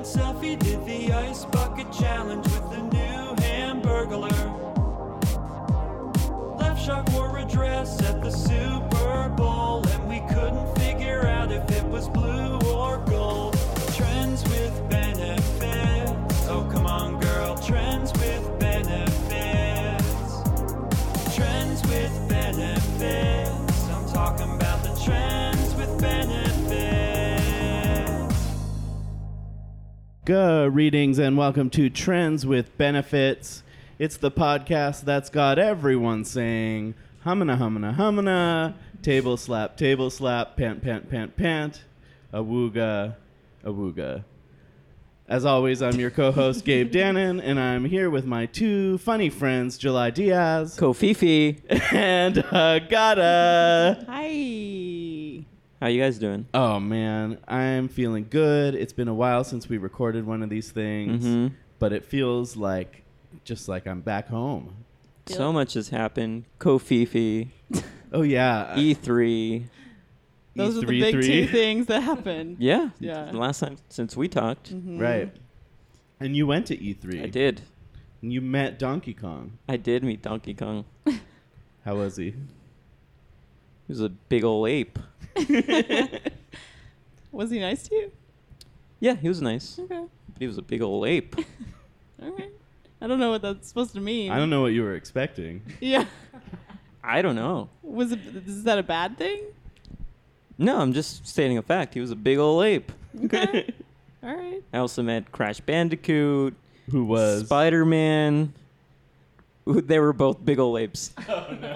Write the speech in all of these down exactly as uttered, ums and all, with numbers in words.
selfie, did the ice bucket challenge with the new Hamburglar. Left Shark wore a dress at the Super Bowl, and we couldn't figure out if it was blue or gold. Trends with benefits. Oh, come on, girl. Trends with benefits. Trends with benefits. I'm talking about the trends with benefits. Greetings and welcome to Trends with Benefits. It's the podcast that's got everyone saying humana humana humana, table slap, table slap, pant pant pant pant, awooga, awooga. As always, I'm your co-host Gabe Dannon, and I'm here with my two funny friends, July Diaz Kofifi and Agata. Hi. How you guys doing? Oh man, I'm feeling good. It's been a while since we recorded one of these things, Mm-hmm. but it feels like just like I'm back home. So much has happened. Kofifi, Oh yeah, E three. Those E are the three big three. two things that happened. Yeah. Yeah. The last time since we talked, Mhm. Right. And you went to E three. I did. And you met Donkey Kong. I did meet Donkey Kong. How was he? He was a big old ape. Was he nice to you? Yeah, he was nice. Okay. But he was a big old ape. All right. I don't know what that's supposed to mean. I don't know what you were expecting. Yeah. I don't know. Was it? Is that a bad thing? No, I'm just stating a fact. He was a big old ape. Okay. All right. I also met Crash Bandicoot, Who was? Spider-Man. Who- They were both big old apes. Oh no.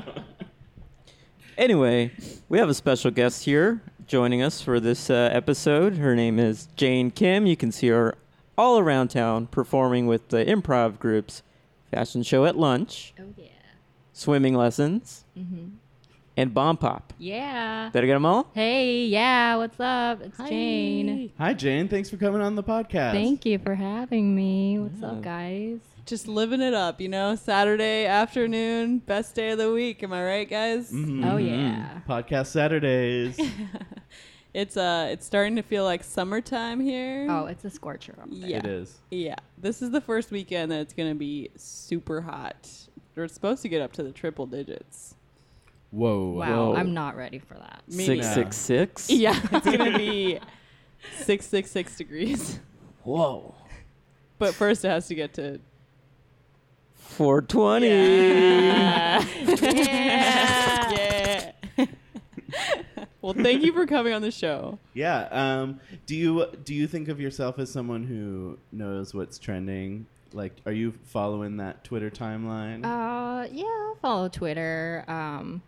Anyway, we have a special guest here joining us for this uh, episode. Her name is Jane Kim. You can see her all around town performing with the improv groups, fashion show at lunch, Oh, yeah. swimming lessons, Mm-hmm. and bomb pop. Yeah. Did I get them all? Hey, yeah, what's up? It's Hi. Jane. Hi Jane, thanks for coming on the podcast. Thank you for having me. What's Yeah. up, guys? Just living it up, you know. Saturday afternoon, best day of the week. Am I right, guys? Mhm. Oh, Mhm. yeah. Podcast Saturdays. It's uh, it's starting to feel like summertime here. Oh, it's a scorcher up there. Yeah. It is. Yeah, this is the first weekend that it's going to be super hot. We're supposed to get up to the triple digits. Whoa. Wow, Whoa. I'm not ready for that. Me Six neither. six six. Yeah, it's going to be six six six degrees. Whoa. But first it has to get to... four twenty. Yeah. Yeah. Yeah. Well, thank you for coming on the show. Yeah. Um. Do you do you think of yourself as someone who knows what's trending? Like, are you following that Twitter timeline? Uh, yeah, I follow Twitter. Um,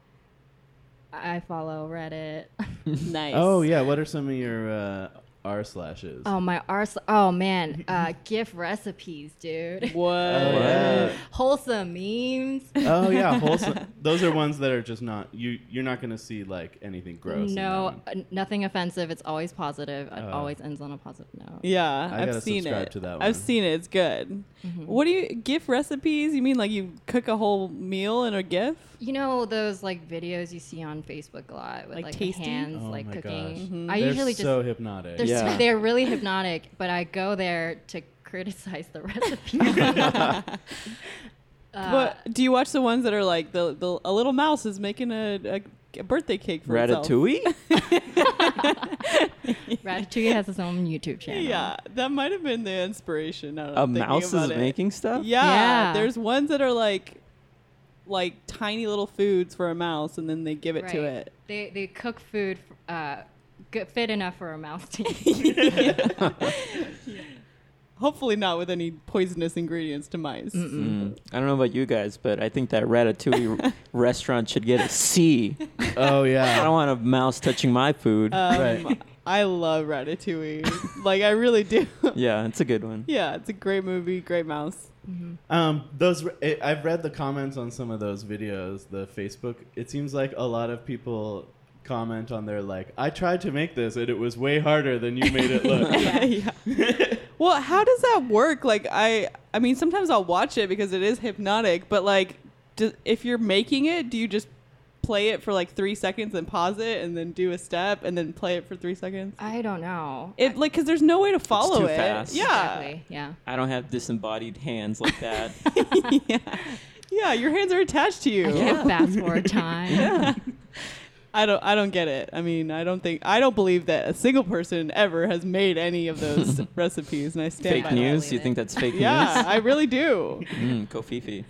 I follow Reddit. Nice. Oh yeah. What are some of your uh, r slashes? Oh, my arse. Oh, man. Uh, GIF recipes, dude. What? Oh, yeah. Wholesome memes. Oh yeah, wholesome. Those are ones that are just not you. You're not gonna see like anything gross. in No, that one. uh, nothing offensive. It's always positive. It Oh. always ends on a positive note. Yeah, I I've gotta seen subscribe it. to that one. I've seen it. It's good. Mhm. What do you GIF recipes? You mean like you cook a whole meal in a GIF? You know those like videos you see on Facebook a lot with Like like, the tasting? hands Oh like my cooking. gosh. Mhm. I They're usually so just hypnotic. they're, Yeah. s- they're really hypnotic, but I go there to criticize the recipe. uh, But do you watch the ones that are like the, the a little mouse is making a, a, a birthday cake for itself? Ratatouille? Ratatouille has its own YouTube channel. Yeah, that might have been the inspiration. now that A I'm thinking mouse is about it. making stuff? Yeah, Yeah. there's ones that are like like tiny little foods for a mouse, and then they give it to Right. it. They they cook food f- uh, good, fit enough for a mouse to eat. Hopefully not with any poisonous ingredients to mice. Mm. I don't know about you guys, but I think that Ratatouille r- restaurant should get a C. Oh I yeah. don't want a mouse touching my food. Um, Right. I love Ratatouille. Like I really do. yeah, it's a good one. Yeah, it's a great movie, great mouse. Um, those I I've read the comments on some of those videos, the Facebook. It seems like a lot of people comment on there like, I tried to make this and it was way harder than you made it look. yeah, yeah. Well, how does that work? Like I I mean sometimes I'll watch it because it is hypnotic, but like do, if you're making it, do you just play it for like three seconds and pause it and then do a step and then play it for three seconds? I don't know. It like because there's no way to follow too it. fast. Yeah. Exactly. Yeah. I don't have disembodied hands like that. yeah. Yeah, your hands are attached to you. I can't fast forward time. Yeah. I don't I don't get it. I mean, I don't think I don't believe that a single person ever has made any of those recipes, and I stand Fake by news? believe You it. think that's fake that. Yeah, news? I really do. Mm, Kofifi.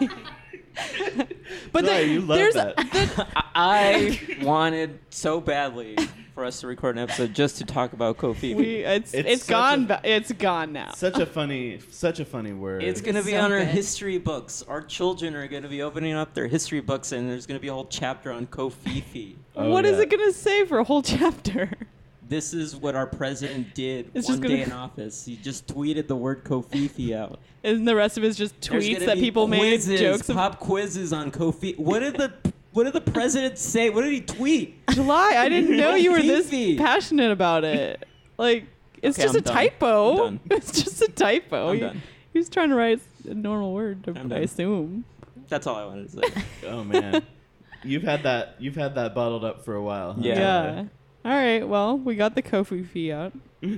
But Sorry, the- you love there's that. the- I wanted so badly for us to record an episode just to talk about Kofifi. we it's It's it's, such gone a- ba- it's gone now. Such a funny, such a funny word. It's going to be so on our good. history books. Our children are going to be opening up their history books, and there's going to be a whole chapter on Kofifi. Oh, What is yeah. it going to say for a whole chapter? This is what our president did It's one just gonna- day in office. He just tweeted the word Kofifi out. Isn't the rest of it just There's tweets gonna that be people quizzes, made jokes of pop quizzes on Kofi. What did the What did the president say? What did he tweet? July? I didn't know you were this Kofifi. passionate about it. Like it's Okay, just I'm a done. typo. I'm done. It's just a typo. I'm He- done. He was trying to write a normal word, I'm I done. assume. That's all I wanted to say. Oh man, you've had that. You've had that bottled up for a while. Huh? Yeah. Yeah. All right. Well, we got the Kofi fee out.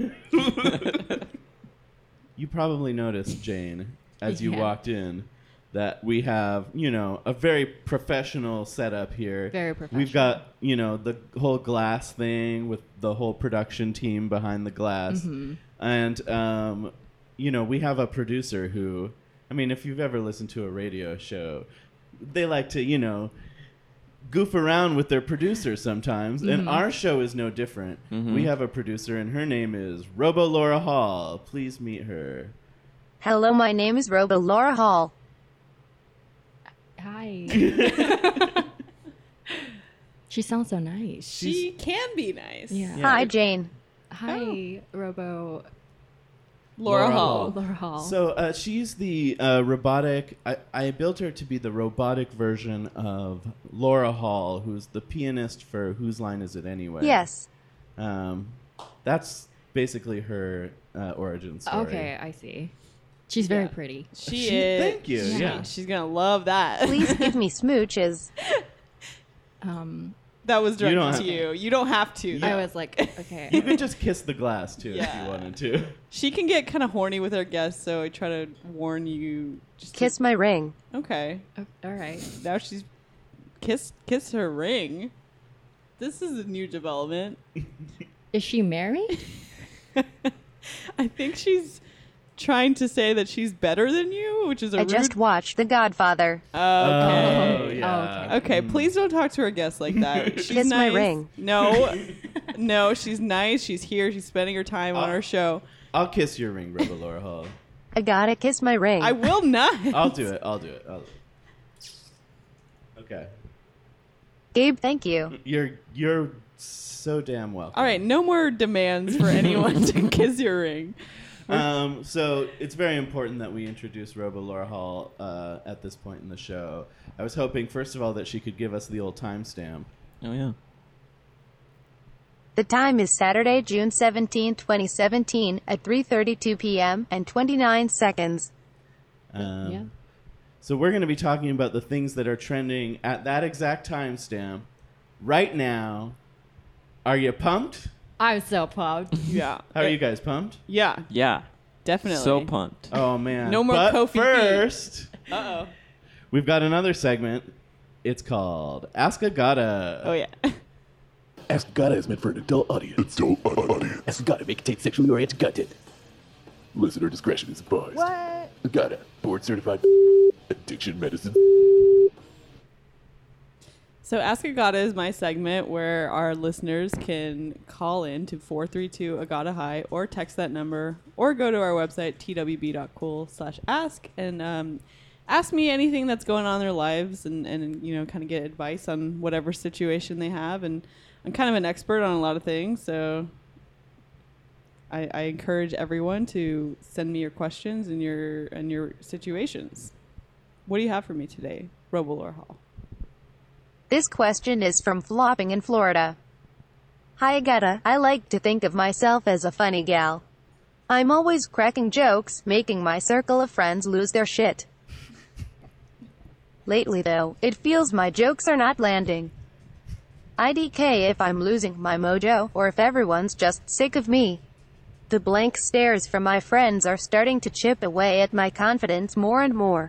You probably noticed, Jane, as you Yeah. walked in, that we have, you know, a very professional setup here. Very We've professional. got, you know, the whole glass thing with the whole production team behind the glass. Mm-hmm. And, um, you know, we have a producer who, I mean, if you've ever listened to a radio show, they like to, you know, goof around with their producer sometimes. And Mhm. our show is no different. Mhm. We have a producer, and her name is Robo Laura Hall. Please meet her. Hello, my name is Robo Laura Hall. Hi. She sounds so nice. She can be nice. Yeah. Yeah. Hi, Jane. Hi, Robo Laura, Laura Hall. Hall. Laura Hall. So uh, she's the uh, robotic. I, I built her to be the robotic version of Laura Hall, who's the pianist for Whose Line Is It Anyway? Yes. Um, that's basically her uh, origin story. okay, I see. She's very Yeah. pretty. She, She- is. thank you, She- yeah. She's gonna love that. Please give me smooches. Um, That was You don't directed have- to you. You don't have to. Yeah. I was like, okay. You could just kiss the glass too if Yeah. you wanted to. She can get kind of horny with her guests, so I try to warn you. Just to- Kiss my ring. Okay. Oh, all right. Now she's kiss kiss her ring. This is a new development. Is she married? I think she's trying to say that she's better than you, which is a I rude. just watched The Godfather. okay. Oh, yeah. okay. Okay, please don't talk to her guests like that. She's Kiss my nice. ring. No, no, she's nice. She's here. She's spending her time on Oh. our show. I'll kiss your ring, Robo Laura Hall. I gotta kiss my ring. I will not. I'll do it. I'll do it. I'll... Okay. Gabe, thank you. You're you're so damn welcome. All right, no more demands for anyone to kiss your ring. Um, so it's very important that we introduce Robo Laura Hall uh, at this point in the show. I was hoping, first of all, that she could give us the old timestamp. Oh, yeah. The time is Saturday, June seventeenth, twenty seventeen at three thirty-two p.m. and twenty-nine seconds. Um, yeah. So we're going to be talking about the things that are trending at that exact timestamp right now. Are you pumped? I'm so pumped. Yeah. How are you guys pumped? Yeah, Yeah. definitely. So pumped. Oh man! No more but Kofi feet. first, Uh oh. we've got another segment. It's called Ask a Gotta. Oh yeah. Ask Gotta is meant for an adult audience. Adult audience. Ask Gotta may contain sexually oriented content. Listener discretion is advised. What? Gotta, board certified addiction medicine. So Ask Agata is my segment where our listeners can call in to four three two Agata High or text that number or go to our website t w b dot cool slash ask and um, ask me anything that's going on in their lives and, and you know kind of get advice on whatever situation they have. And I'm kind of an expert on a lot of things, so I, I encourage everyone to send me your questions and your and your situations. What do you have for me today, Robo Laura Hall? This question is from Flopping in Florida. Hi, Gotta. I like to think of myself as a funny gal. I'm always cracking jokes, making my circle of friends lose their shit. Lately though, it feels my jokes are not landing. I D K if I'm losing my mojo, or if everyone's just sick of me. The blank stares from my friends are starting to chip away at my confidence more and more.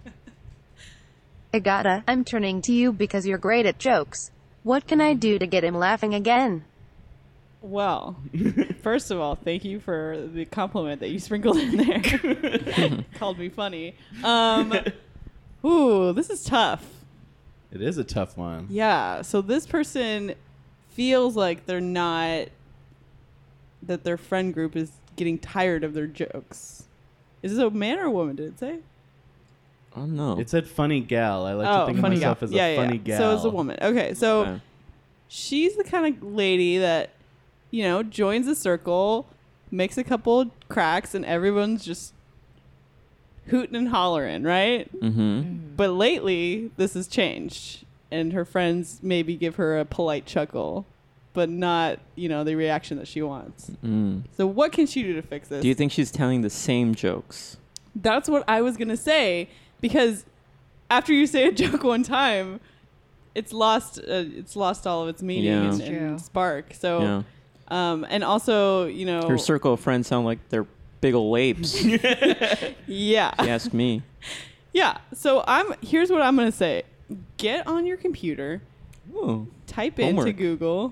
Agata, I'm turning to you because you're great at jokes. What can I do to get him laughing again? Well, first of all, thank you for the compliment that you sprinkled in there. Called me funny. Um, ooh, this is tough. It is a tough one. Yeah. So this person feels like they're not, that their friend group is getting tired of their jokes. Is this a man or a woman, did it say? Oh, no. It said funny gal. I like Oh, to think of funny myself gal. as Yeah, a yeah, funny yeah. gal. So it's a woman. Okay. So Okay. she's the kind of lady that, you know, joins a circle, makes a couple cracks, and everyone's just hooting and hollering, right? Mm-hmm. But lately, this has changed, and her friends maybe give her a polite chuckle, but not, you know, the reaction that she wants. Mm. So what can she do to fix this? Do you think she's telling the same jokes? That's what I was going to say, because after you say a joke one time, it's lost uh, it's lost all of its meaning Yeah. and, That's true. and spark. So Yeah. um and also, you know, Her circle of friends sound like they're big ol' apes. if yeah. you ask me. Yeah. So I'm here's what I'm going to say. Get on your computer, Ooh. type Homework. into Google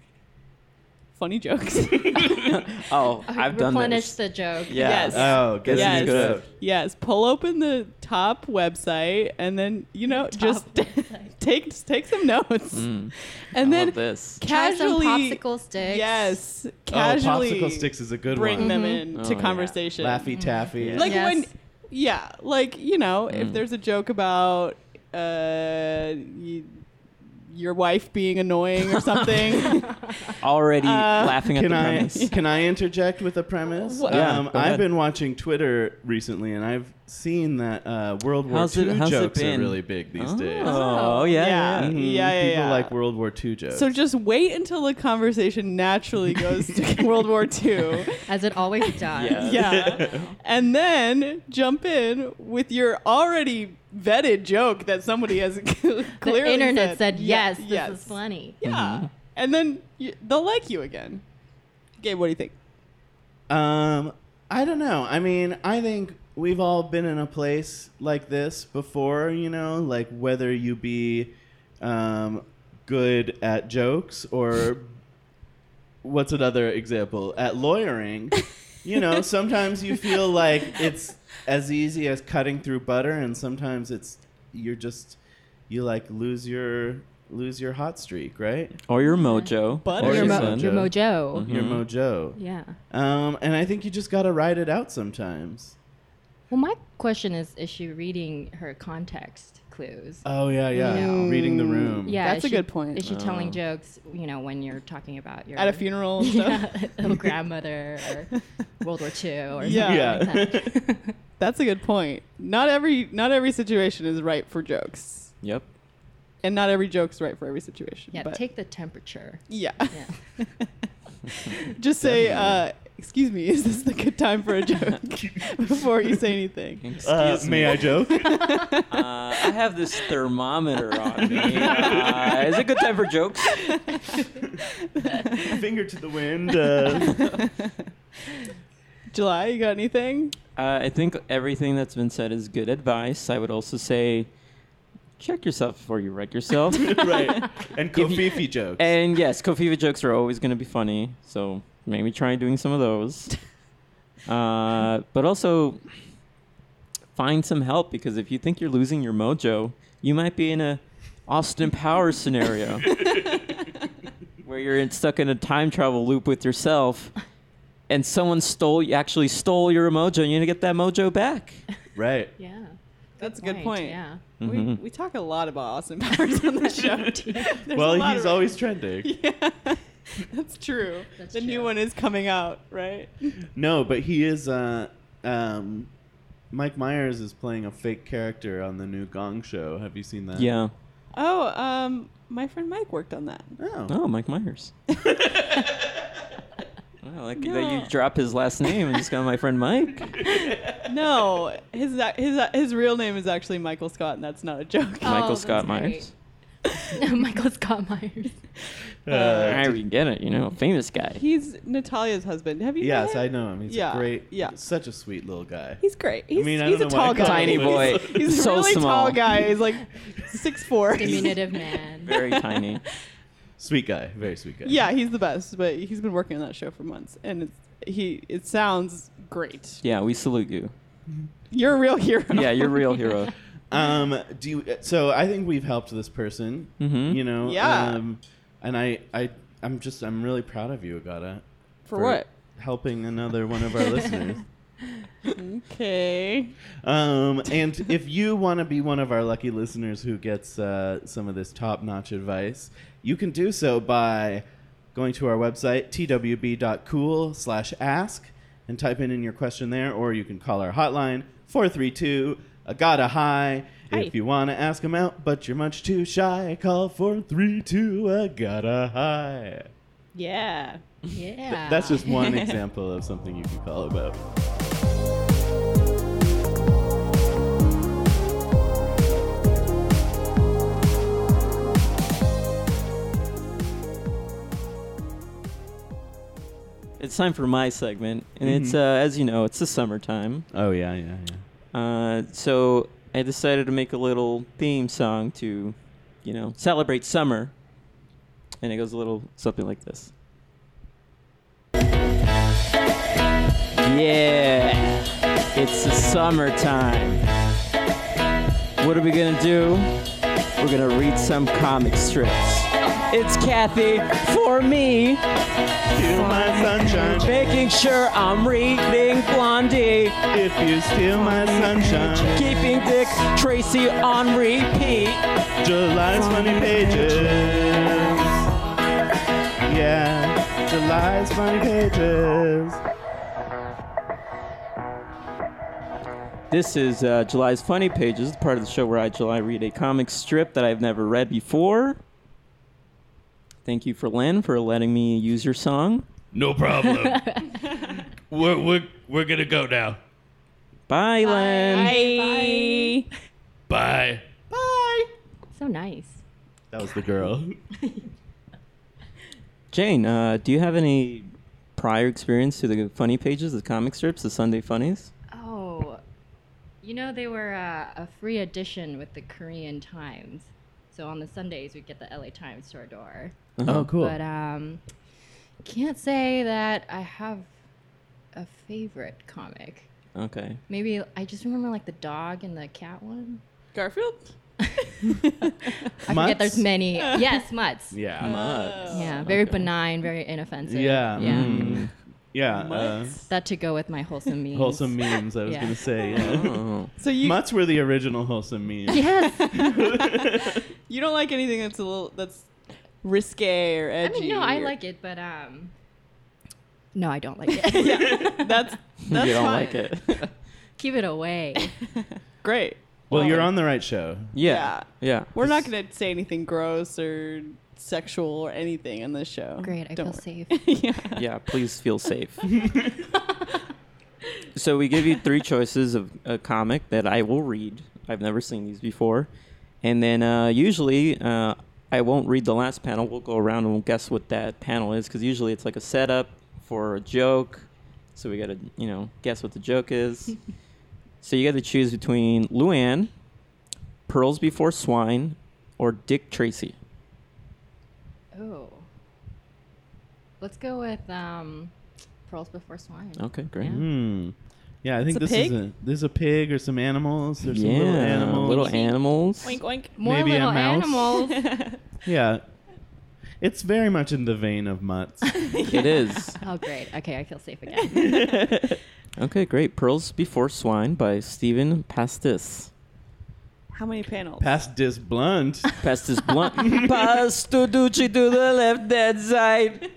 funny jokes. Oh, I've done Replenish this. the joke. Yeah. Yes. Oh, guess Yes. who's good. Yes, pull open the top website and then, you know, just take take some notes. Mm. And I then love this. Try some casually popsicle sticks. Yes, casually Oh, popsicle sticks is a good bring one. them Mhm. into Oh, yeah. conversation. Laffy Taffy. Like Yes. when yeah, like, you know, if Mm. there's a joke about uh y- your wife being annoying or something. Already Uh, laughing at Can the I premise. can I interject with a premise? What? Yeah, um, go I've ahead. been watching Twitter recently, and I've seen that uh, World War How's it- Two how's it jokes are been? really big these oh, days. Oh, yeah. Yeah. yeah. Mhm. yeah, yeah, People yeah. like World War Two jokes. So just wait until the conversation naturally goes to World War Two. As it always does. Yeah. Yeah. And then jump in with your already vetted joke that somebody has clearly The internet said, said, yes, Yeah, this yes. is funny. Yeah. Mm-hmm. And then you, they'll like you again. Gabe, what do you think? Um, I don't know. I mean, I think we've all been in a place like this before, you know, like whether you be um, good at jokes or what's another example? At lawyering, you know, sometimes you feel like it's as easy as cutting through butter, and sometimes it's you're just you like lose your lose your hot streak, right? Or your mojo. Butter. Or Your, you mo- said. your mojo. Mhm. Your mojo. Yeah. Um, and I think you just got to ride it out sometimes. Well, my question is, is she reading her context clues? Oh yeah, yeah. Mm. Reading the room. Yeah, That's is a she- good point. Is she telling Oh. jokes, you know, when you're talking about your At a funeral and stuff? yeah, a grandmother or World War Two or Yeah. something like that? That's a good point. Not every not every situation is right for jokes. Yep. And not every joke's right for every situation. Yeah, but take the temperature. yeah. Yeah. Just say, uh, excuse me, is this the good time for a joke? Before you say anything. Excuse Uh, me. may I joke? Uh, I have this thermometer on me. Uh, is it a good time for jokes? Finger to the wind. Uh, July, you got anything? Uh, I think everything that's been said is good advice. I would also say check yourself before you wreck yourself. right. And If you- Kofifi jokes. And yes, Kofiva jokes are always going to be funny. So maybe try doing some of those. Uh, but also find some help, because if you think you're losing your mojo, you might be in a Austin Powers scenario where you're in, stuck in a time travel loop with yourself, and someone stole, actually stole your mojo, and you need to get that mojo back. right. Yeah. That's a good point. Yeah. We, Mhm. we talk a lot about Austin Powers on the show. There's Well, a lot he's of- always trending. Yeah, that's true. That's the new true. one is coming out, right? No, but he is. Uh, um, Mike Myers is playing a fake character on the new Gong Show. Have you seen that? Yeah. Oh, um, my friend Mike worked on that. Oh. Oh, Mike Myers. Wow. I like No. that you drop his last name and just got my friend Mike. No, his his his real name is actually Michael Scott, and that's not a joke. Oh, Michael that's Scott great. Myers. Michael Scott Myers. Uh, I we get it, you know, famous guy. He's Natalia's husband. Have you? yes, met I him? know him. He's Yeah, a great, yeah. such a sweet little guy. He's great. He's, mean, I he's a don't know why I tall call guy. him Tiny boy. He's So really small. tall guy. He's like six four. Diminutive man. Very tiny. Sweet guy, very sweet guy. Yeah, he's the best. But he's been working on that show for months, and it's he. It sounds great. Yeah, we salute you. You're a real hero. Yeah, you're a real hero. Um. Do you? So I think we've helped this person. Mhm. You know. Yeah. Um, and I, I, I'm just, I'm really proud of you, Agata. For what? Helping another one of our listeners. Okay. Um, and if you want to be one of our lucky listeners who gets uh, some of this top-notch advice, you can do so by going to our website, t w b dot cool slash ask, and type in, in your question there, or you can call our hotline, four three two, Agata Hi. Hi. If you want to ask them out, but you're much too shy, call four three two, Agata Hi. Yeah. Yeah. That's just one example of something you can call about. It's time for my segment, and Mm-hmm. it's uh, as you know, it's the summertime. Oh, yeah, yeah, yeah. Uh, so I decided to make a little theme song to, you know, celebrate summer, and it goes a little something like this. Yeah, it's the summertime. What are we gonna do? We're gonna read some comic strips. It's Kathy for me, Steal my sunshine. making sure I'm reading Blondie, If you steal my sunshine, keeping Dick Tracy on repeat. July's funny pages. Yeah, July's funny pages. This is uh, July's Funny Pages, part of the show where I, July, read a comic strip that I've never read before. Thank you for Len for letting me use your song. No problem. we're we're we're gonna go now. Bye, Len. Bye. Bye. Bye. So nice. That was the girl. Jane, uh, do you have any prior experience to the funny pages, the comic strips, the Sunday funnies? Oh, you know, they were uh, a free edition with the Korean Times. So on the Sundays, we'd get the L A Times to our door. Oh, cool. But um, can't say that I have a favorite comic. Okay. Maybe I just remember like the dog and the cat one. Garfield. I forget there's Mutts? many. Yes, Mutts. Yeah. Mutts. Yeah, very Okay. benign, very inoffensive. Yeah. Yeah. mm. Yeah. Uh, Mutts. That to go with my wholesome memes. wholesome memes. I was Yeah. gonna say. Yeah. Oh. So you Mutts were the original wholesome memes. Yes. you don't like anything that's a little that's risque or I edgy. mean, no, I or- like it, but um, no, I don't like it. yeah, that's that's you don't fine. like it. Keep it away. Great. Well, you're on the right show. Yeah. Yeah. We're not going to say anything gross or sexual or anything in this show. Great, I Don't feel worry. safe. yeah. Yeah, please feel safe. So we give you three choices of a comic that I will read. I've never seen these before. And then uh, usually uh, I won't read the last panel. We'll go around and we'll guess what that panel is, because usually it's like a setup for a joke. So we got to, you know, guess what the joke is. So you got to choose between Luann, Pearls Before Swine, or Dick Tracy. Oh. Let's go with um, Pearls Before Swine. Okay, great. Yeah. Hmm. Yeah, I think It's a this pig? is a this is a pig or some animals. There's yeah, some little animals. little animals. Oink oink. More Maybe a little mouse? animals. Yeah. It's very much in the vein of mutts. It is. Oh, great. Okay, I feel safe again. Okay, great. Pearls Before Swine by Stephen Pastis. How many panels? Past this blunt. Pastis Blunt. Pasto Ducci to the left hand side.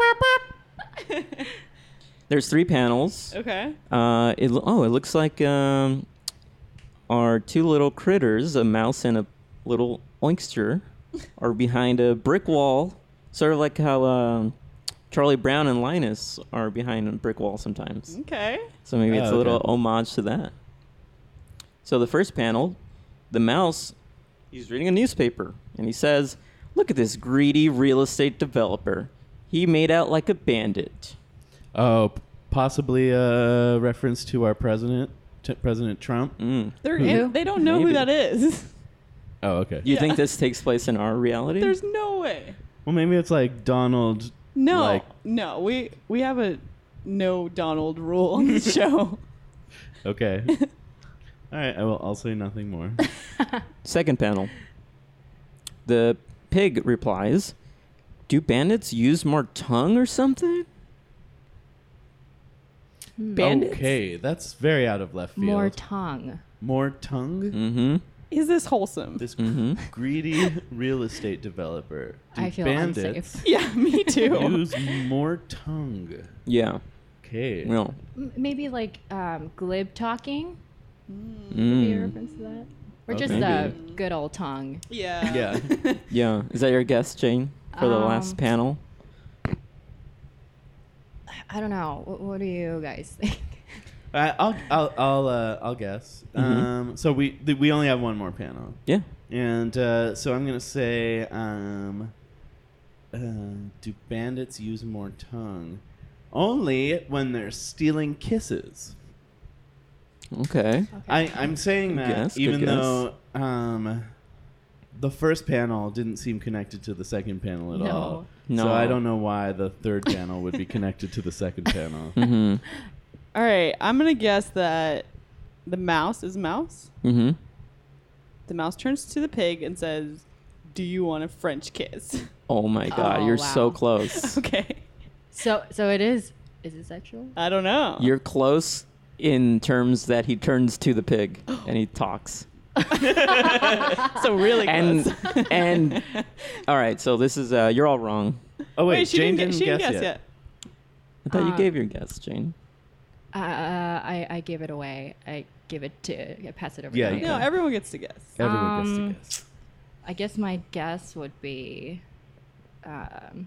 There's three panels. Okay. Uh, it lo- oh, it looks like um, our two little critters, a mouse and a little oinkster, are behind a brick wall, sort of like how um, Charlie Brown and Linus are behind a brick wall sometimes. Okay. So maybe it's Oh, a little okay. homage to that. So the first panel, the mouse, he's reading a newspaper, and he says, "Look at this greedy real estate developer. He made out like a bandit." Oh, p- possibly a reference to our president, t- President Trump. Mm. They're Who? in, they don't know Maybe. who that is. Oh, okay. Do you Yeah. think this takes place in our reality? There's no way. Well, maybe it's like Donald. No, Like- no. We we have a no Donald rule on this show. Okay. All right. I will. I'll say nothing more. Second panel. The pig replies, "Do bandits use more tongue or something?" Bandits. Okay, that's very out of left field. More tongue. More tongue. Mm-hmm. Is this wholesome? This Mhm. greedy real estate developer. Do I feel bandits unsafe. Yeah, me too. use more tongue? Yeah. Okay. No. M- maybe like um, glib talking. Could be a Mm. reference to that. Or Okay. just uh, Maybe. good old tongue. Yeah. Yeah. Yeah. Is that your guess, Jane, for the Um, last panel? I don't know. What, what do you guys think? I, I'll I'll I'll uh, I'll guess. Mhm. Um, so we th- we only have one more panel, Yeah. and uh, so I'm gonna say, um, uh, do bandits use more tongue? Only when they're stealing kisses. Okay. I I'm saying Good that guess, good even guess. though um, the first panel didn't seem connected to the second panel at No. all. No. So I don't know why the third panel would be connected to the second panel. Mm-hmm. All right, I'm gonna guess that the mouse is mouse. Mm-hmm. The mouse turns to the pig and says, "Do you want a French kiss?" Oh my God, Oh, you're wow. so close. Okay. So so it is. Is it sexual? I don't know. You're close in terms that he turns to the pig and he talks. so really And close. and all right, so this is uh you're all wrong. Oh wait, Wait, she Jane didn't, didn't, get, she didn't guess, guess yet. I thought you Uh, gave your guess, Jane. Uh, I I give it away. I give it to. I pass it over. Yeah, to you you. No, everyone gets to guess. Everyone Um, gets to guess. I guess my guess would be, um,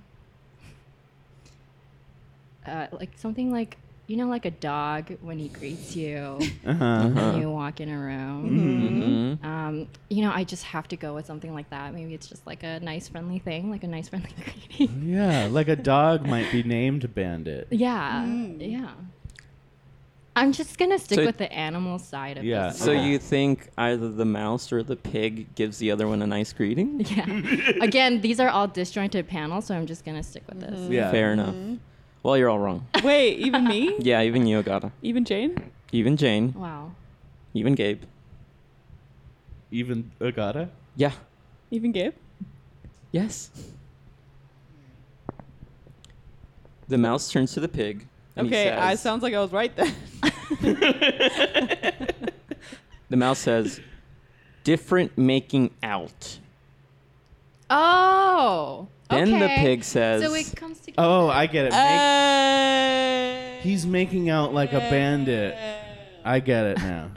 uh, like something like you know, like a dog when he greets you Uh-huh. Uh-huh. when you walk in a room. Mm-hmm. Um, you know, I just have to go with something like that. Maybe it's just like a nice, friendly thing, like a nice, friendly greeting. Yeah, like a dog might be named Bandit. yeah, yeah. I'm just gonna stick So- with the animal side of Yeah. this. So Okay. you think either the mouse or the pig gives the other one a nice greeting? Yeah. Again, these are all disjointed panels, so I'm just gonna stick with this. Yeah. Fair enough. Well, you're all wrong. Wait, even me? Yeah, even you, Agata. Even Jane? Even Jane. Wow. Even Gabe. Even Agata? Yeah. Even Gabe? Yes. The mouse turns to the pig. And he Okay, says, I sounds like I was right then. The mouse says, "Different making out." Oh. Then the okay. pig says, So it comes together. Oh, I get it. Make, Uh, he's making out like a bandit. I get it now.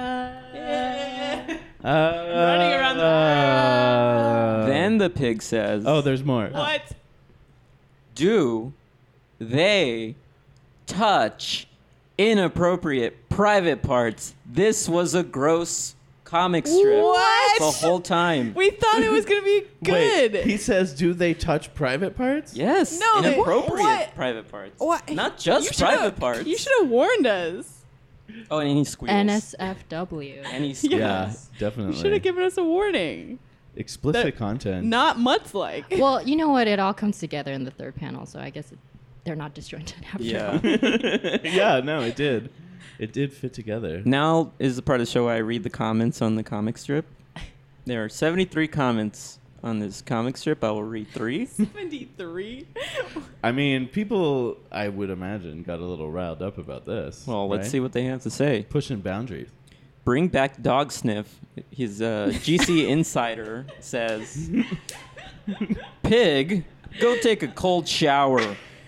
Uh, Running around the- uh, Then the pig says, Oh, there's more. What? "Do they touch inappropriate private parts? This was a gross comic strip What? the whole time." We thought it was gonna be good. Wait, he says, do they touch private parts? Yes, No, they- inappropriate what? private parts. What? Not You just should've- private parts. You should have warned us. Oh, and he squeals. N S F W. And he squeals. Yeah, You definitely. should have given us a warning. Explicit That- content. Not much like. Well, you know what? It all comes together in the third panel, so I guess it, they're not disjointed after Yeah. all. Yeah, no, it did. It did fit together. Now is the part of the show where I read the comments on the comic strip. There are seventy-three comments on this comic strip. I will read three. seventy-three. I mean, people, I would imagine, got a little riled up about this. Well, let's right? see what they have to say. Pushing boundaries. Bring back Dog Sniff. His uh, G C Insider says, "Pig, go take a cold shower."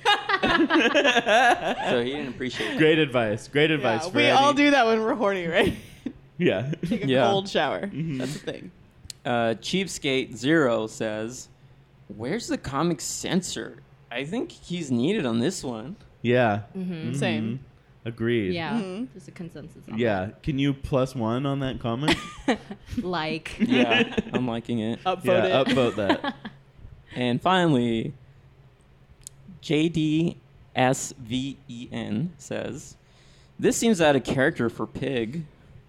So he didn't appreciate it. Great advice. Great advice Yeah, for we any- all do that when we're horny, right? Yeah. Take a Yeah. cold shower. That's the thing. Uh, Cheapskate Zero says, "Where's the comic censor? I think he's needed on this one. Yeah. Mm-hmm. Mhm. Same. Agreed. Yeah, Mhm. there's a consensus on Yeah. Can you plus one on that comment? that. Like. Yeah, I'm liking it. Upvote yeah, it. upvote that. And finally, J D S V E N says, "This seems out of character for Pig."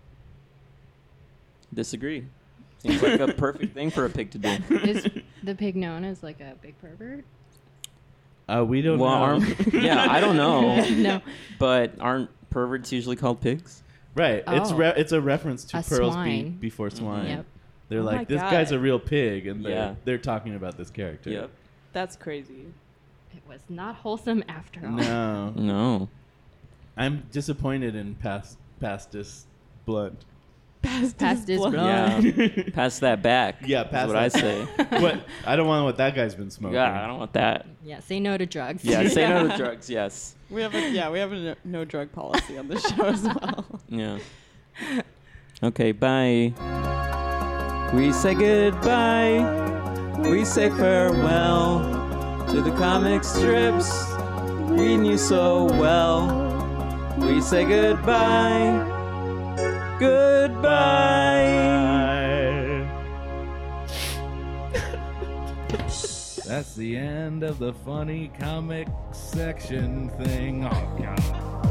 Disagree. Seems like a perfect thing for a pig to do. Is the pig known as like a big pervert? Uh, we don't Well, know. aren't- yeah, I don't know. No. But aren't perverts usually called pigs? Right. It's Oh. re- it's a reference to A pearls be- swine. before swine. Yep. They're Oh my like, this God. guy's a real pig, and they're, Yeah. they're talking about this character. Yep. That's crazy. It was not wholesome after all. No. No. I'm disappointed in past Pastis Blunt. Past, Past is blood. blood. Yeah. Pass that back. Yeah, That's pass what that. I say. What? I don't want what that guy's been smoking. Yeah, I don't want that. Yeah, say no to drugs. Yeah, say no to drugs, yes. We have a yeah, we have a no, no drug policy on this show as well. Yeah. Okay, bye. We say goodbye. We say farewell to the comic strips we knew so well. We say goodbye. Goodbye. That's the end of the funny comic section thing. Oh, God.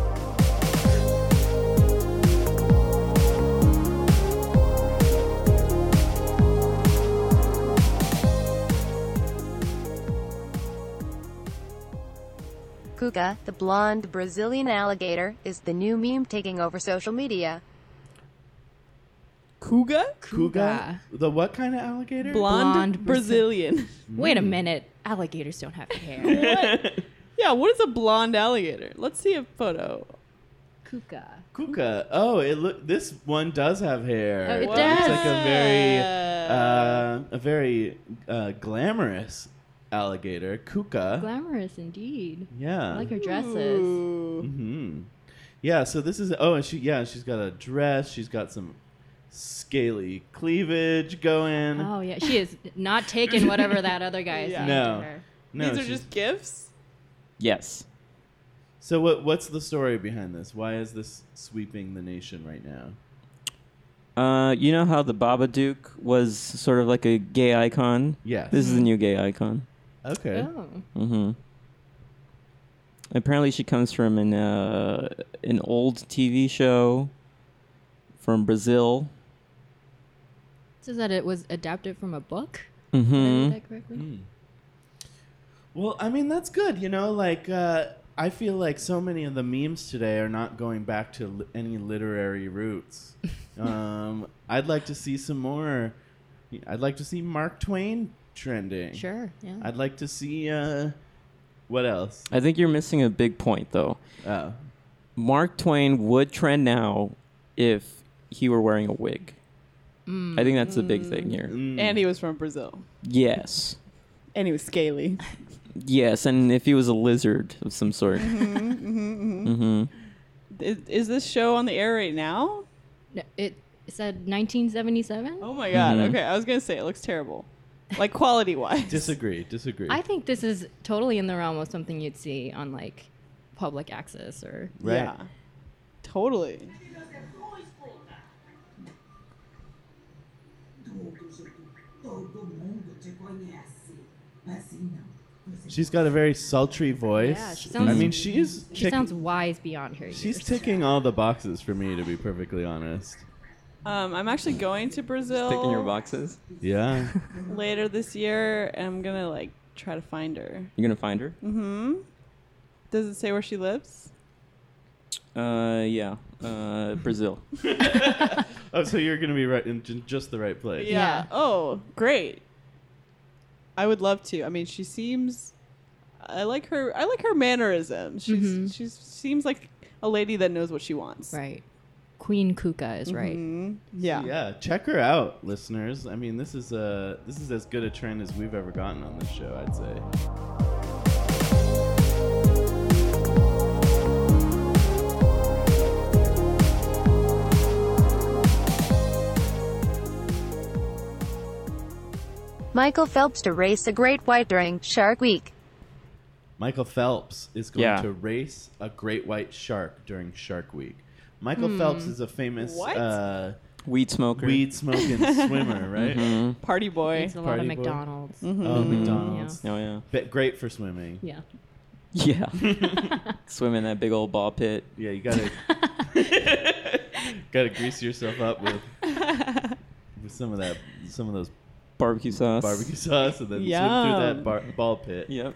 Kuka, the blonde Brazilian alligator, is the new meme taking over social media. Kuga? Kuga? The what kind of alligator? Blonde, Blonde Brazilian. Wait a minute. Alligators don't have hair. What? Yeah, what is a blonde alligator? Let's see a photo. Kuka. Kuka. Oh, it look. This one does have hair. Oh, it looks does. like a very, uh, a very uh, glamorous alligator. Kuka. Glamorous indeed. Yeah. I like her dresses. Ooh. Mm-hmm. Yeah. So this is. Oh, and she. Yeah, she's got a dress. She's got some scaly cleavage going. Oh yeah, she is not taking whatever that other guy is Yeah. saying No. to her. No, These are she's- just gifts? Yes. So what? What's the story behind this? Why is this sweeping the nation right now? Uh, you know how the Babadook was sort of like a gay icon? Yes. This is a new gay icon. Okay. Oh. Mm-hmm. Apparently, she comes from an uh, an old T V show from Brazil. Says that it was adapted from a book. Did I Mm-hmm. read that correctly? Mm. Well, I mean that's good. You know, like uh, I feel like so many of the memes today are not going back to li- any literary roots. um, I'd like to see some more. I'd like to see Mark Twain trending. Sure. Yeah. I'd like to see uh, what else? I think you're missing a big point, though. Oh, Mark Twain would trend now if he were wearing a wig. I think that's the big thing here. Mm. And he was from Brazil. Yes. And he was scaly. Yes, and if he was a lizard of some sort. mm-hmm, mm-hmm. Mm-hmm. Is, is this show on the air right now? No, it said nineteen seventy-seven. Oh my god. Mhm. Okay, I was gonna say it looks terrible. Like quality wise. disagree. Disagree. I think this is totally in the realm of something you'd see on like public access or. Right. Yeah. Totally. She's got a very sultry voice. Yeah, she I sounds- mean, she's She tick- sounds wise beyond her she's years. ticking all the boxes for me, to be perfectly honest. Um, I'm actually going to Brazil Sticking your boxes. Yeah. later this year, and I'm gonna like try to find her. You're gonna find her? Mm-hmm. Does it say where she lives? Uh, yeah. Uh, Brazil. Oh, so you're gonna be right in j- just the right place. Yeah. Yeah. Oh, great. I would love to. I mean, she seems. I like her. I like her mannerisms. She's Mhm. she seems like a lady that knows what she wants. Right. Queen Kuka is right. Mhm. Yeah. Yeah, check her out, listeners. I mean, this is a this is as good a trend as we've ever gotten on this show, I'd say. Michael Phelps to race a great white during Shark Week. Michael Phelps is going Yeah. to race a great white shark during Shark Week. Michael Phelps is a famous What? uh, Weed smoker. weed smoking swimmer, right? Mhm. Party boy. It's a lot Party of boy. McDonald's. Mhm. Oh, Mhm. McDonald's. Oh yeah. Be- great for swimming. Yeah. Yeah. Swim in that big old ball pit. Yeah, you gotta gotta grease yourself up with with some of that, some of those Barbecue sauce. barbecue sauce, and then swim through Yum. that bar- ball pit. Yep.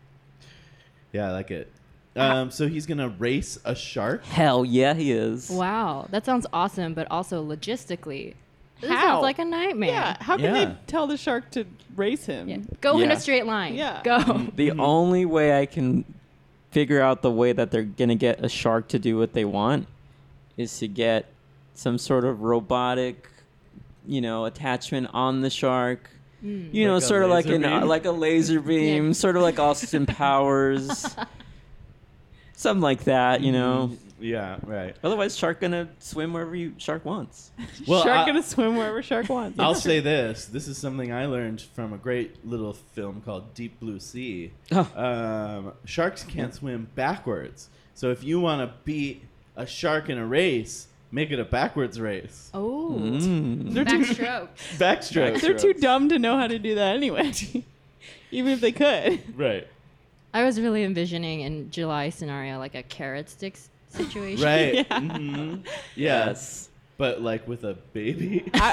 Yeah, I like it. Um, so he's gonna race a shark. Hell yeah, he is. Wow, that sounds awesome, but also logistically, this How? sounds like a nightmare. Yeah. How can Yeah. they tell the shark to race him? Yeah. Go in Yeah. a straight line. Yeah. Go. The only way I can figure out the way that they're gonna get a shark to do what they want is to get some sort of robotic, you know, attachment on the shark. Mm. You know, Like a sort of like laser an uh, beam? like a laser beam, Yeah. sort of like Austin Powers, something like that. You know. Yeah, right. Otherwise, shark gonna swim wherever you shark wants. Well, shark I- gonna swim wherever shark wants. I'll It's say this. This is something I learned from a great little film called Deep Blue Sea. Oh. Um, sharks can't swim backwards. So if you want to beat a shark in a race, make it a backwards race. Oh. Mm. They're too, Backstroke. Backstroke. they're too dumb to know how to do that anyway. Even if they could. Right. I was really envisioning in July scenario like a carrot sticks situation. Right. Yeah. hmm Yes. But like with a baby. I,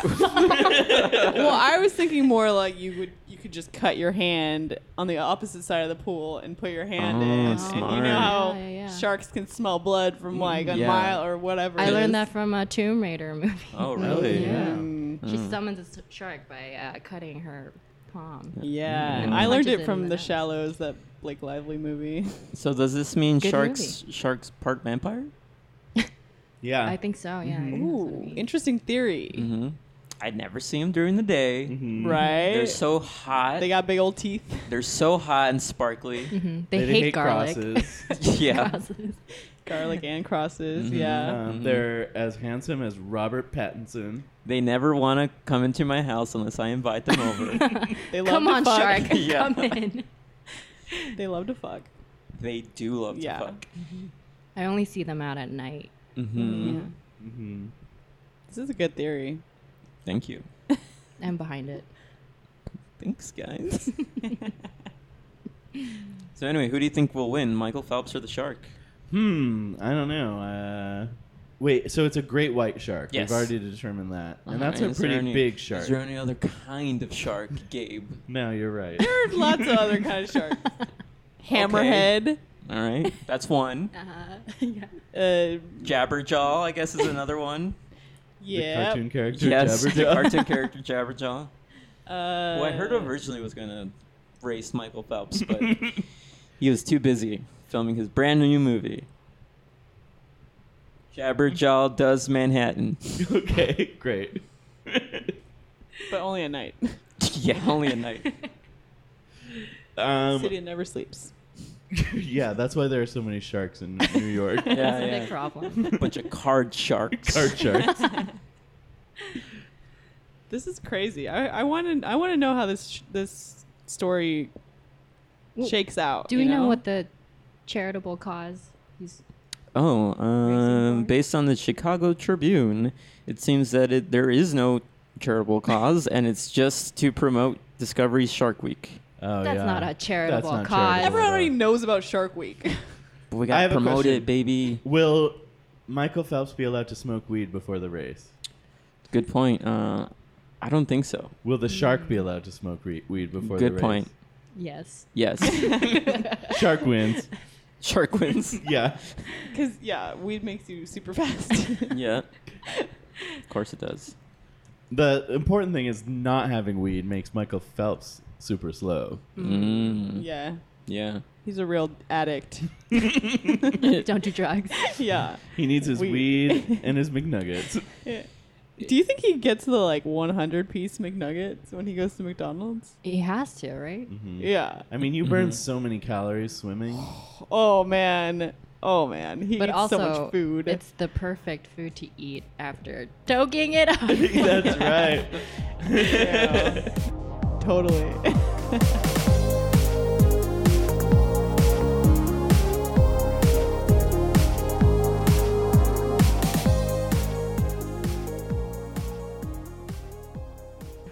well, I was thinking more like you would you could just cut your hand on the opposite side of the pool and put your hand Oh, in, and you smart. know how Yeah, yeah, yeah. sharks can smell blood from like a Yeah. mile or whatever. I it learned is. that from a Tomb Raider movie. Oh, really? Yeah. Mm. She Mm. summons a s- shark by uh, cutting her palm. Yeah, Mm. I learned Punches it it in from the The nose. Shallows, that Blake Lively movie. So does this mean Good sharks sharks part vampire? Yeah. I think so, yeah. I think that's what it Ooh, means. interesting theory. Mm-hmm. I'd never see them during the day. Mhm. Right? They're so hot. They got big old teeth. They're so hot and sparkly. Mhm. They, They hate, hate garlic. crosses. Yeah. Crosses. Garlic and crosses. Mhm. Yeah. Um, Mhm. They're as handsome as Robert Pattinson. They never want to come into my house unless I invite them over. They love Come to on, fuck. shark. Yeah. Come in. They love to fuck. They do love Yeah. to fuck. I only see them out at night. Mm-hmm. Yeah. Mm-hmm. This is a good theory. Thank you. I'm behind it. Thanks, guys. So anyway, who do you think will win, Michael Phelps or the shark? Hmm. I don't know. Uh, wait. So it's a great white shark. Yes. We've already determined that, and Uh-huh. that's a Is there pretty any- big shark. Is there any other kind of shark, Gabe? No, you're right. There are lots of other kind of sharks. Hammerhead. All right, that's one. Uh-huh. yeah. Uh, Jabberjaw, I guess, is another one. The yeah. cartoon character. Yes, the Jabberjaw. cartoon character Jabberjaw. Uh, Who I heard originally was going to race Michael Phelps, but he was too busy filming his brand new movie. Jabberjaw does Manhattan. Okay, great. But only at night. Yeah, only at night. um, City never sleeps. yeah, that's why there are so many sharks in New York. Yeah, That's a yeah. big problem. Bunch of card sharks. Card sharks. This is crazy. I I want to I want to know how this sh- this story Well, shakes out. Do we you know what the charitable cause he's Oh, Racing um, car? based on the Chicago Tribune, it seems that it, there is no charitable cause, and it's just to promote Discovery's Shark Week. Oh, That's yeah. not a charitable not cause. charitable. Everyone at all. already knows about Shark Week. But we I got have to a promote question. it, baby. Will Michael Phelps be allowed to smoke weed before the race? Good point. Uh, I don't think so. Will the shark be allowed to smoke re- weed before the Good race? point. Yes. Yes. Shark wins. Shark wins. Yeah. Because, yeah, weed makes you super fast. Yeah. Of course it does. The important thing is not having weed makes Michael Phelps super slow. Mm. Yeah. Yeah. He's a real addict. Don't do drugs. Yeah. He needs his Weed. weed and his McNuggets. Yeah. Do you think he gets the like one hundred piece McNuggets when he goes to McDonald's? He has to, right? Mhm. Yeah. I mean, you burn Mhm. so many calories swimming. Oh man. Oh man. He But eats also, so much food. it's the perfect food to eat after toking it up. That's right. Yeah. Totally.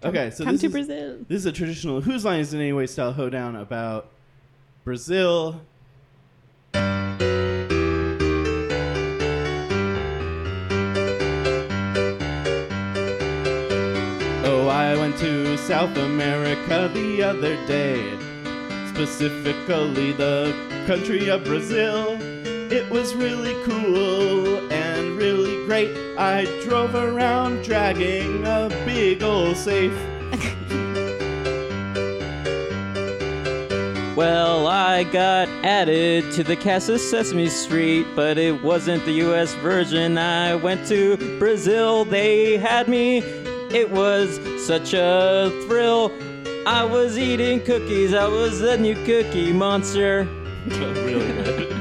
Okay, so Come this to is, Brazil. this is a traditional Whose Line Is It Anyway style hoedown about Brazil. Oh, I went to South America the other day, specifically the country of Brazil. It was really cool and really great. I drove around dragging a big old safe. Well, I got added to the cast of Sesame Street, but it wasn't the U S version. I went to Brazil, they had me. It was such a thrill. I was eating cookies, I was the new cookie monster. Really good.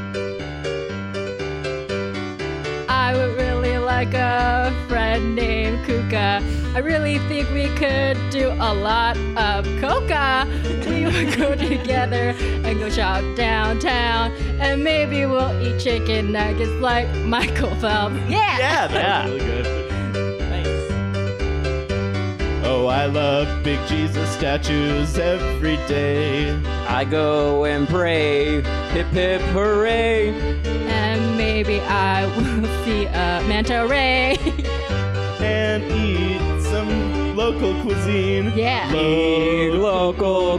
I would really like a friend named Kuka. I really think we could do a lot of coca. We would go together and go shop downtown, and maybe we'll eat chicken nuggets like Michael Phelps. Yeah! Yeah, that Yeah. was really good. Nice. Oh, I love big Jesus statues every day. I go and pray, hip hip hooray. And maybe I will see a manta ray. And eat some local cuisine. Yeah. Eat local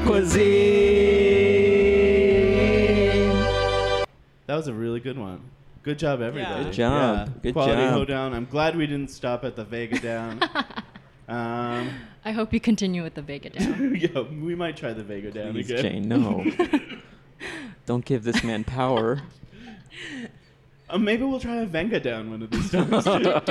cuisine. That was a really good one. Good job, everybody. Good job. Yeah. Good Quality job. hoedown. I'm glad we didn't stop at the Vega down. um, I hope you continue with the Vega down. yeah, we might try the Vega down Please, again. Jane, no. Don't give this man power. Uh, maybe we'll try a Venga down one of these times.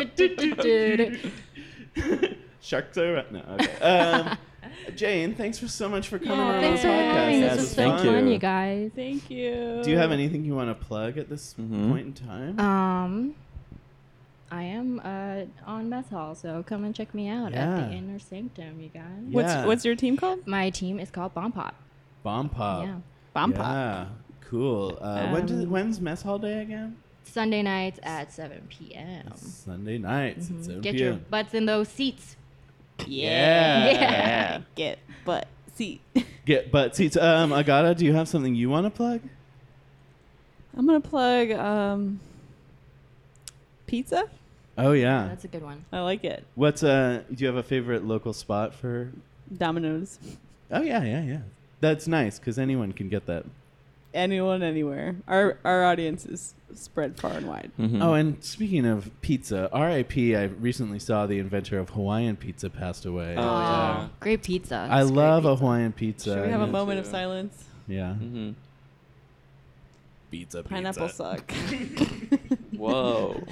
Sharks are right now. Okay. Um, Jane, thanks for so much for coming Oh, on thanks the for podcast. having me. Yes, This was so thank fun, you. you guys. Thank you. Do you have anything you want to plug at this Mhm. point in time? Um, I am uh, on Mess Hall, so come and check me out at Yeah. the Inner Sanctum, you guys. What's Yeah. what's your team called? My team is called Bomb Pop. Bomb Pop. Yeah. Bomb Pop. Yeah, cool. Uh, when does, Um, when's mess hall day again? Sunday nights at seven p.m. Sunday nights at seven Mhm. Get p.m. your butts in those seats. Yeah. Yeah. Get butt seat. Get butt seats. Um, Agata, do you have something you want to plug? I'm gonna plug um, pizza. Oh yeah. That's a good one. I like it. What's uh? Do you have a favorite local spot for? Domino's. Oh yeah, yeah, yeah. That's nice because anyone can get that. Anyone, anywhere. Our our audience is spread far and wide. Mhm. Oh, and speaking of pizza, R I P I recently saw the inventor of Hawaiian pizza passed away. Oh, yeah. Great pizza. I It's great love a pizza. Hawaiian pizza. Should we have a and- moment of too. silence? Yeah. Mhm. Pizza, Pineapple suck. Whoa.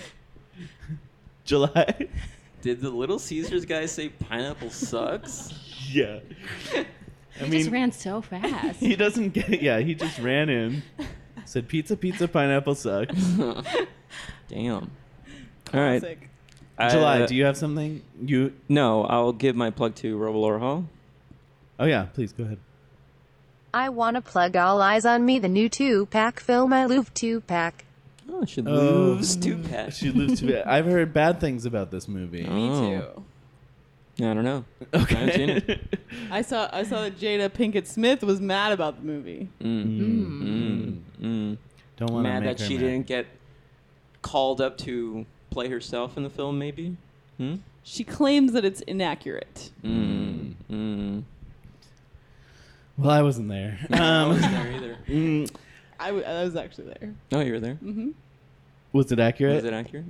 July. Did the Little Caesars guy say pineapple sucks? Yeah. I He mean, just ran so fast. he doesn't get it. Yeah, he just ran in, said pizza, pizza, pineapple sucks. Damn. All right. Classic. July, Uh, do you have something you? No, I'll give my plug to Rovalor Hall. Oh yeah, please go ahead. I wanna plug All Eyes on Me, the new two-pack film. I love two-pack. Oh, she Oh. lose two packs. She lives to be. I've heard bad things about this movie. Oh. Me too. I don't know. I haven't seen it. I saw I saw that Jada Pinkett Smith was mad about the movie. Mm. Mm. Mm. Don't want to Mad make that her she mad. didn't get called up to play herself in the film, maybe? Hmm? She claims that it's inaccurate. Mm. Mm. Well, I wasn't there. I Um, wasn't there either. mm, I, w- I was actually there. Oh, you were there? hmm was it accurate? Was it accurate?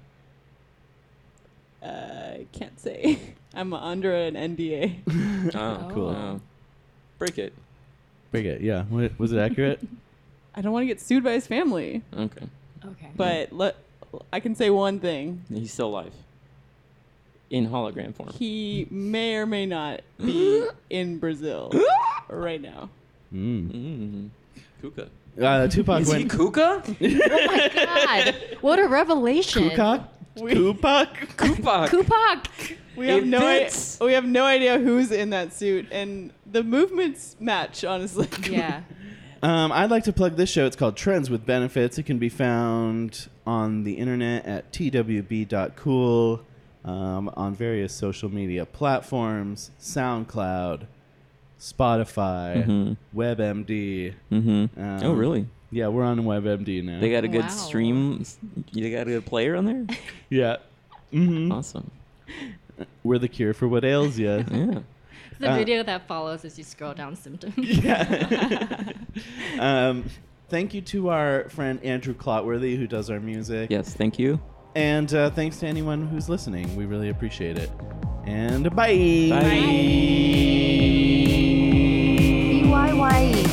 Uh, can't say. I'm under an N D A. Oh, Cool. oh. Break it. Break it. Yeah. Wa- Was it accurate? I don't want to get sued by his family, Okay. Okay. but let I can say one thing. He's still alive. In hologram form. He may or may not be in Brazil right now. Mm. Mm. Kuka. Uh, Tupac Is he went. Kuka? Oh my God! What a revelation. Kupak? Tupac? Kupak. Kupak. We have It no I- fits. we have no idea who's in that suit, and the movements match. Honestly, Yeah. Um, I'd like to plug this show. It's called Trends with Benefits. It can be found on the internet at t w b dot cool. um, on various social media platforms, SoundCloud, Spotify, Mm-hmm. WebMD. Mm-hmm. Um, oh, really? Yeah, we're on WebMD now. They got a good Wow. stream. You got a good player on there? yeah. hmm Awesome. We're the cure for what ails you. Yeah. The Uh, video that follows as you scroll down symptoms. Yeah. um, thank you to our friend Andrew Clotworthy, who does our music. Yes, thank you. And uh, thanks to anyone who's listening. We really appreciate it. And bye. Bye. B Y Y E.